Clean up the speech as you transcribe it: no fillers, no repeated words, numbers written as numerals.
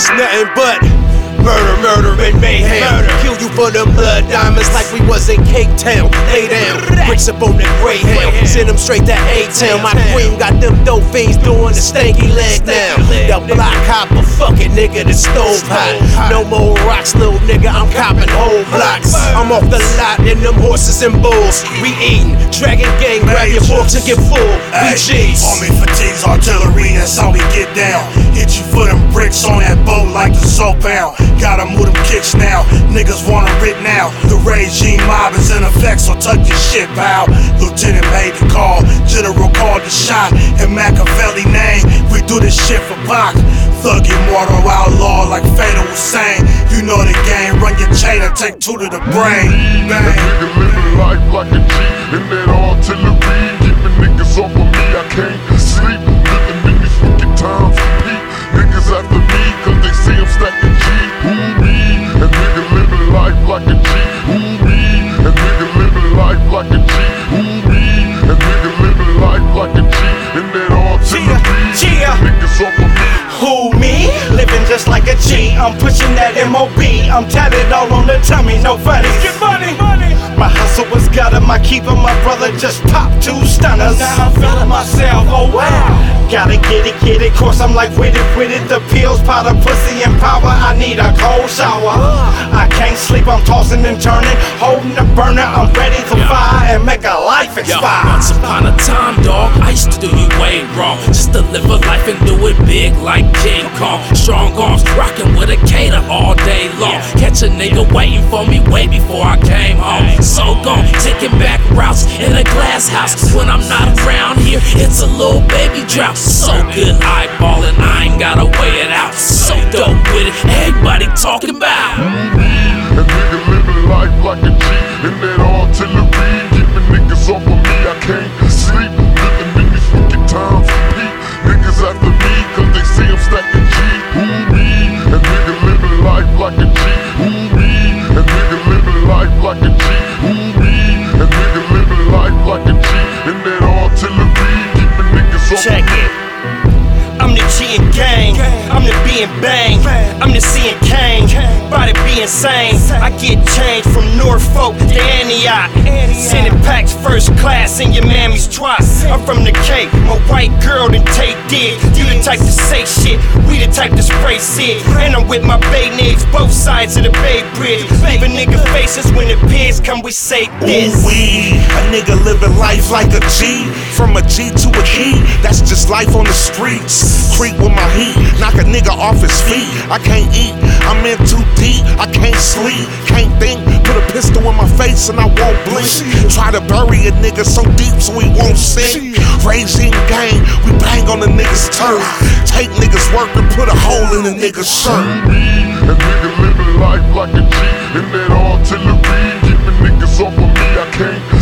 it's nothing but murder, murder, and mayhem. Kill you for them blood diamonds like we was in Cape Town. Lay down, bricks up on the Greyhound. Send them straight to A-Town. My queen got them dope fiends doing the stanky leg now. The block hopper, fuck it, nigga, the stove hot. No more rocks, little nigga, I'm copping whole blocks. I'm off the lot in them horses and bulls. We eatin', Dragon Gang, grab your forks and get full. BG's. Army fatigues, artillery, that's how we get down. Hit you for them bricks on that boat like the soap pound. Gotta move them kicks now, niggas want it writ now. The regime mob is in effect, so tuck your shit, pal. Lieutenant made the call, General called the shot. In Machiavelli name, we do this shit for Pac. Thug immortal outlaw like Fatal Hussein. You know the game, run your chain and take two to the brain. That nigga living life like a G in that artillery. Keeping niggas off of me, I can't sleep. Living in these wicked times, Pete. Niggas after me, cause they see I'm stacking G. Who me? That nigga living life like a G. Who me? That nigga living life like a G. Who me? That nigga living life like a G in that artillery. Niggas off of me. Who, me? Living just like a G. I'm pushing that MOB. I'm tatted all on the tummy, no funny. Get money. My hustle was gutter, my keeper, my brother just popped 2 stunners. Now I'm feeling myself, oh wow. Gotta get it, course I'm like with it. The pills, powder, pussy, and power. I need a cold shower. I can't sleep, I'm tossing and turning. Holding the burner, I'm ready to fire and make a life expire. Once upon a time, dog, I used to do you way wrong. Just to live a life and do it big like King Kong. Strong arms, rocking with a cater all day long. Catch a nigga waiting for me way before I came home. So gone, taking back routes in a glass house. When I'm not around here, it's a little baby drought. So good eyeballing, I ain't gotta weigh it out. So dope with it, everybody talking about. That nigga living life like a G in that artillery. Keeping niggas off of me, I can't sleep. Living in these wicked times, Pete. Niggas after me, cause they see I'm stacking G. Who me? That nigga living life like a G. Who me? That nigga living life like a G. Who me? That nigga living life like a G in that artillery. Keeping niggas off Check of me. it. I'm the G and gang, I'm the B and bang, I'm the C and Kane, body be insane. I get change from Norfolk to Antioch, sending packs first class in your mammy's truck. I'm from the Cape, my white girl done take dick. You the type to say shit, we the type to spray shit. And I'm with my bay niggas, both sides of the Bay Bridge. Leaving nigga faces when the pigs come, we say this. Ooh-wee, a nigga living life like a G. From a G to a E, that's just life on the streets. Creep with my heat, knock a nigga off his feet. I can't eat, I'm in too deep. I can't sleep, can't think. Put a pistol in my face and I won't blink. Try to bury a nigga so deep so he won't sink. Raising gang, we bang on the nigga's turf. Take niggas work and put a hole in the nigga's shirt. That nigga living life like a G in that artillery. Keeping niggas off of me, I can't